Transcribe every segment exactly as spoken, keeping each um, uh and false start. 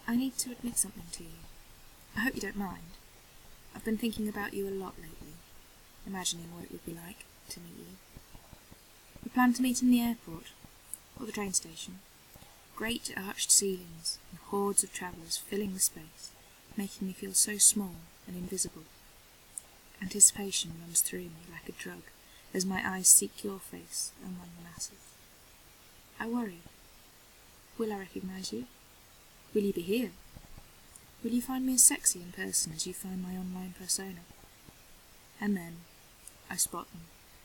I need to admit something to you. I hope you don't mind. I've been thinking about you a lot lately, imagining what it would be like to meet you. We plan to meet in the airport, or the train station. Great arched ceilings and hordes of travellers filling the space, making me feel so small and invisible. Anticipation runs through me like a drug as my eyes seek your face among the masses. I worry. Will I recognise you? Will you be here? Will you find me as sexy in person as you find my online persona? And then I spot them.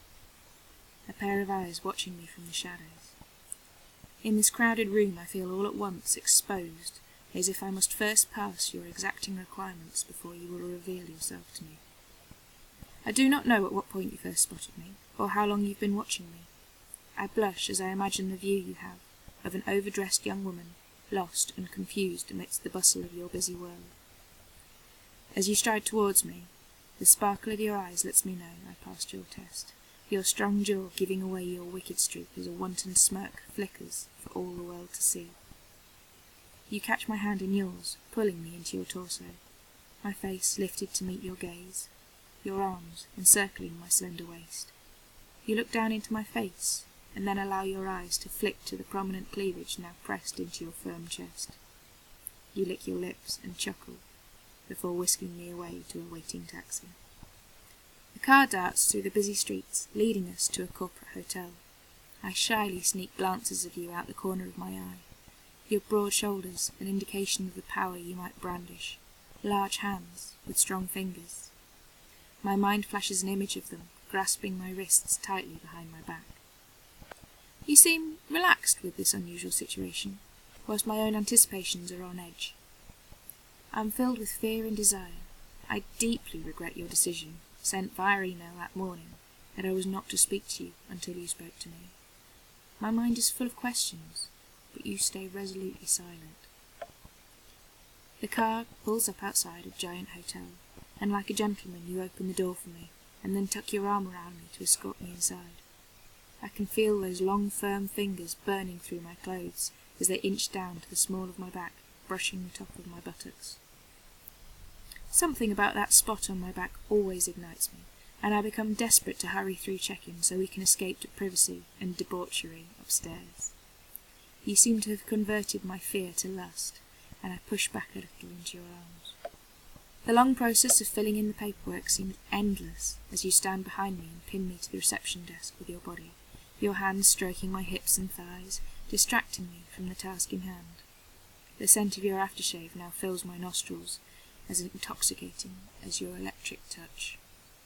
A pair of eyes watching me from the shadows. In this crowded room I feel all at once exposed, as if I must first pass your exacting requirements before you will reveal yourself to me. I do not know at what point you first spotted me, or how long you've been watching me. I blush as I imagine the view you have of an overdressed young woman, lost and confused amidst the bustle of your busy world. As you stride towards me, the sparkle of your eyes lets me know I passed your test. Your strong jaw giving away your wicked streak as a wanton smirk flickers for all the world to see. You catch my hand in yours, pulling me into your torso, my face lifted to meet your gaze, your arms encircling my slender waist. You look down into my face, and then allow your eyes to flick to the prominent cleavage now pressed into your firm chest. You lick your lips and chuckle, before whisking me away to a waiting taxi. The car darts through the busy streets, leading us to a corporate hotel. I shyly sneak glances of you out the corner of my eye. Your broad shoulders, an indication of the power you might brandish. Large hands, with strong fingers. My mind flashes an image of them, grasping my wrists tightly behind my back. You seem relaxed with this unusual situation, whilst my own anticipations are on edge. I am filled with fear and desire. I deeply regret your decision, sent via email that morning, that I was not to speak to you until you spoke to me. My mind is full of questions, but you stay resolutely silent. The car pulls up outside a giant hotel, and like a gentleman you open the door for me, and then tuck your arm around me to escort me inside. I can feel those long, firm fingers burning through my clothes as they inch down to the small of my back, brushing the top of my buttocks. Something about that spot on my back always ignites me, and I become desperate to hurry through check-in so we can escape to privacy and debauchery upstairs. You seem to have converted my fear to lust, and I push back a little into your arms. The long process of filling in the paperwork seems endless as you stand behind me and pin me to the reception desk with your body, your hands stroking my hips and thighs, distracting me from the task in hand. The scent of your aftershave now fills my nostrils, as intoxicating as your electric touch.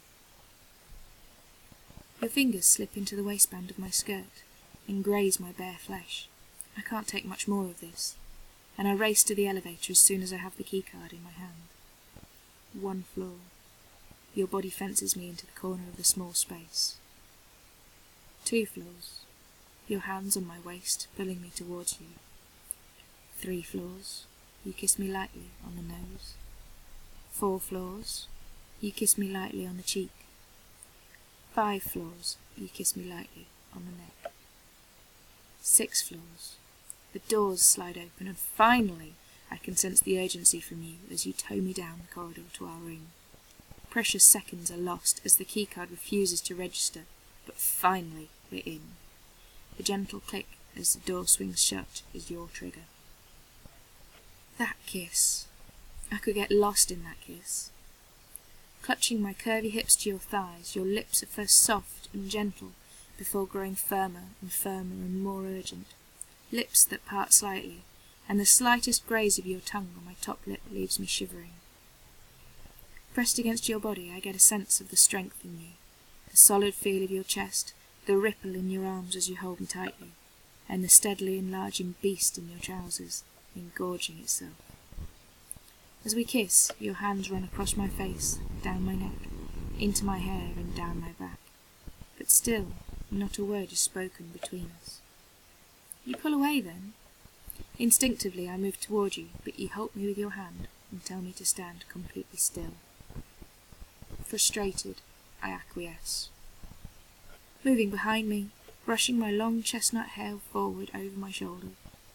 Your fingers slip into the waistband of my skirt and graze my bare flesh. I can't take much more of this, and I race to the elevator as soon as I have the keycard in my hand. One floor. Your body fences me into the corner of the small space. Two floors. Your hands on my waist, pulling me towards you. Three floors. You kiss me lightly on the nose. Four floors. You kiss me lightly on the cheek. Five floors. You kiss me lightly on the neck. Six floors. The doors slide open, and finally I can sense the urgency from you as you tow me down the corridor to our room. Precious seconds are lost as the keycard refuses to register, but finally we're in. The gentle click as the door swings shut is your trigger. That kiss. I could get lost in that kiss. Clutching my curvy hips to your thighs, your lips at first soft and gentle, before growing firmer and firmer and more urgent. Lips that part slightly, and the slightest graze of your tongue on my top lip leaves me shivering. Pressed against your body, I get a sense of the strength in you, the solid feel of your chest, the ripple in your arms as you hold me tightly, and the steadily enlarging beast in your trousers, engorging itself. As we kiss, your hands run across my face, down my neck, into my hair and down my back, but still not a word is spoken between us. You pull away then. Instinctively I move toward you, but you hold me with your hand and tell me to stand completely still. Frustrated, I acquiesce. Moving behind me, brushing my long chestnut hair forward over my shoulder,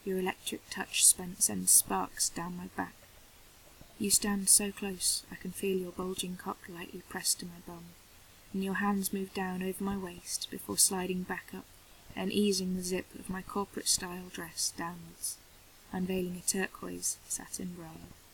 Your electric touch sends sparks down my back. You stand so close I can feel your bulging cock lightly pressed to my bum, and your hands move down over my waist before sliding back up and easing the zip of my corporate-style dress downwards, unveiling a turquoise satin bra.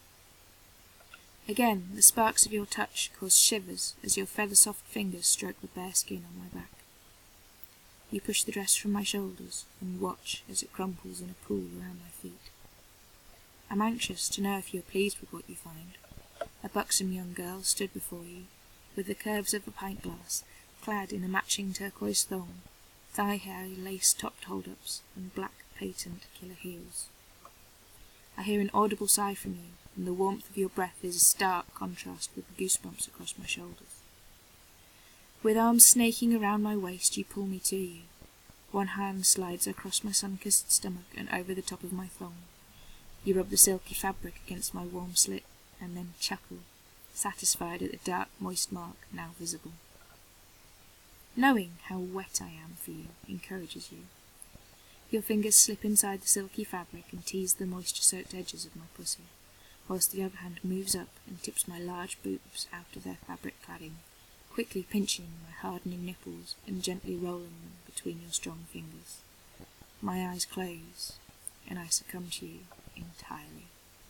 Again, the sparks of your touch cause shivers as your feather-soft fingers stroke the bare skin on my back. You push the dress from my shoulders and watch as it crumples in a pool around my feet. I'm anxious to know if you're pleased with what you find. A buxom young girl stood before you, with the curves of a pint glass, clad in a matching turquoise thong, thigh-high lace-topped hold-ups, and black patent killer heels. I hear an audible sigh from you, and the warmth of your breath is a stark contrast with the goosebumps across my shoulders. With arms snaking around my waist, you pull me to you. One hand slides across my sun-kissed stomach and over the top of my thong. You rub the silky fabric against my warm slit, and then chuckle, satisfied at the dark, moist mark now visible. Knowing how wet I am for you encourages you. Your fingers slip inside the silky fabric and tease the moisture-soaked edges of my pussy, whilst the other hand moves up and tips my large boobs out of their fabric cladding, quickly pinching my hardening nipples and gently rolling them between your strong fingers. My eyes close, and I succumb to you entirely.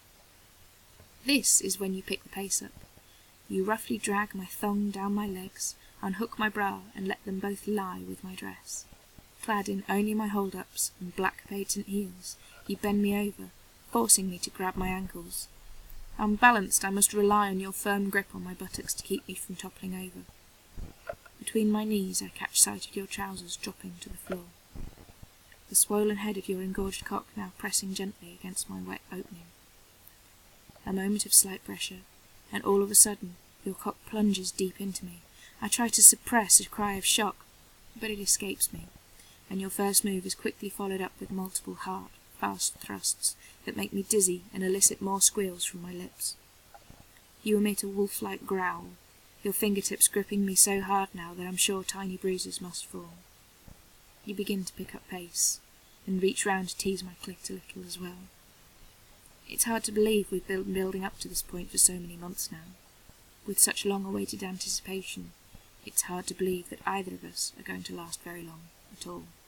This is when you pick the pace up. You roughly drag my thong down my legs, unhook my bra, and let them both lie with my dress. Clad in only my hold-ups and black patent heels, you bend me over, forcing me to grab my ankles. Unbalanced, I must rely on your firm grip on my buttocks to keep me from toppling over. Between my knees I catch sight of your trousers dropping to the floor, the swollen head of your engorged cock now pressing gently against my wet opening. A moment of slight pressure, and all of a sudden your cock plunges deep into me. I try to suppress a cry of shock, but it escapes me, and your first move is quickly followed up with multiple hard, fast thrusts that make me dizzy and elicit more squeals from my lips. You emit a wolf-like growl, your fingertips gripping me so hard now that I'm sure tiny bruises must fall. You begin to pick up pace, and reach round to tease my clit a little as well. It's hard to believe we've been building up to this point for so many months now. With such long-awaited anticipation, it's hard to believe that either of us are going to last very long at all.